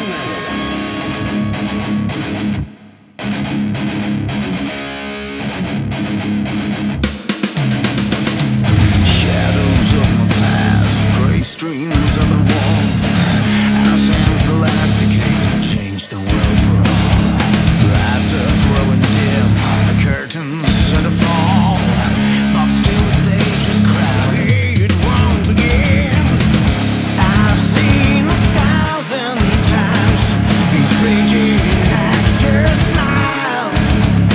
Shadows of my past, gray streams of the walls. Our sands, the last decade has changed the world for all. Lights are growing dim, the curtains set to fall. But still the stage is crowded, it won't begin. I've seen 1,000 times these raging actors' smiles.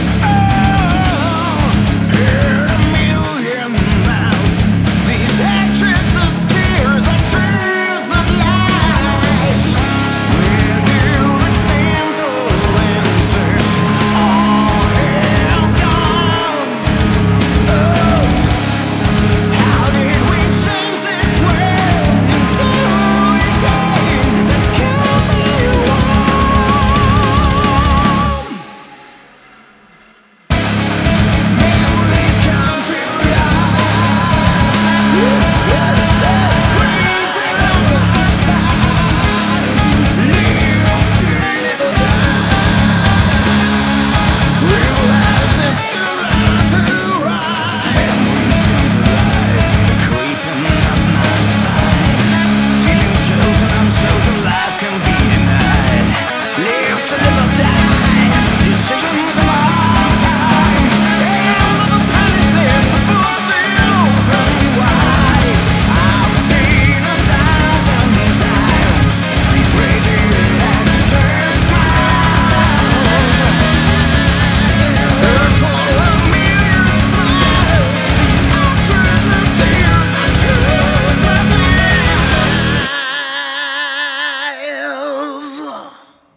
Oh, heard a million miles. These actresses' tears are truth, not lies. Where do the simple answers all have gone? Oh, how did we change this world into a game that can't be won? Memories come to life, creeping up my spine. Live to live or die. Realize there's still round to ride. Memories come to life, they're creeping up my spine. Feeling chosen, unchosen, life can be denied. Live to live or die. Decisions of our time. End of the palace, let the book still open wide. I've seen 1,000 times these raging actors' smiles. Earth for a million miles. These actresses' tears are truth, not lies.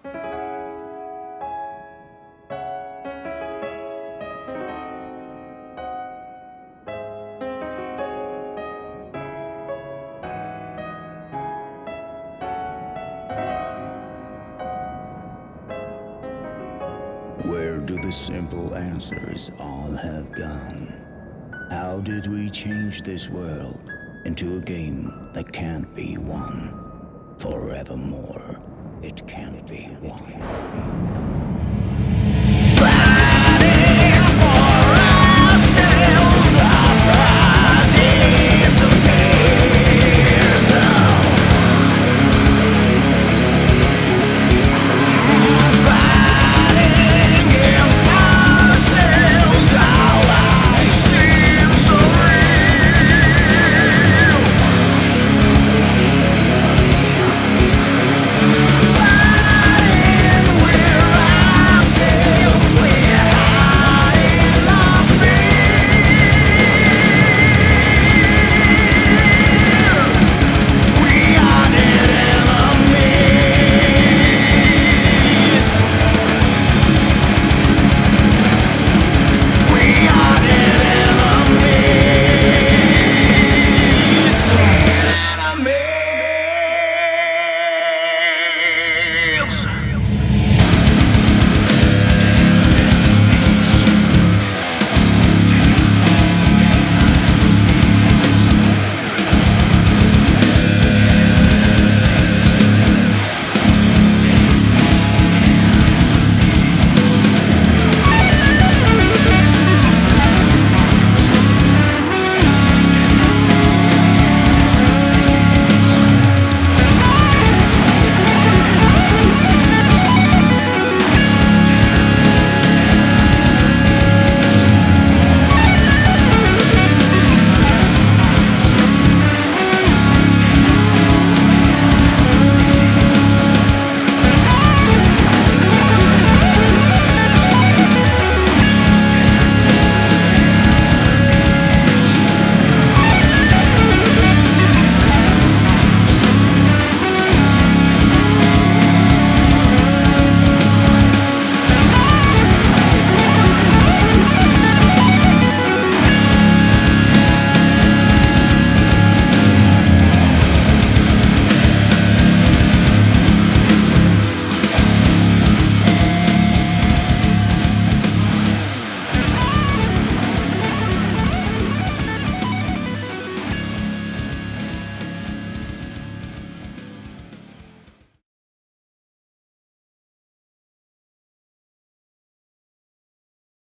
Where do the simple answers all have gone? How did we change this world into a game that can't be won? Forevermore, it can't be won.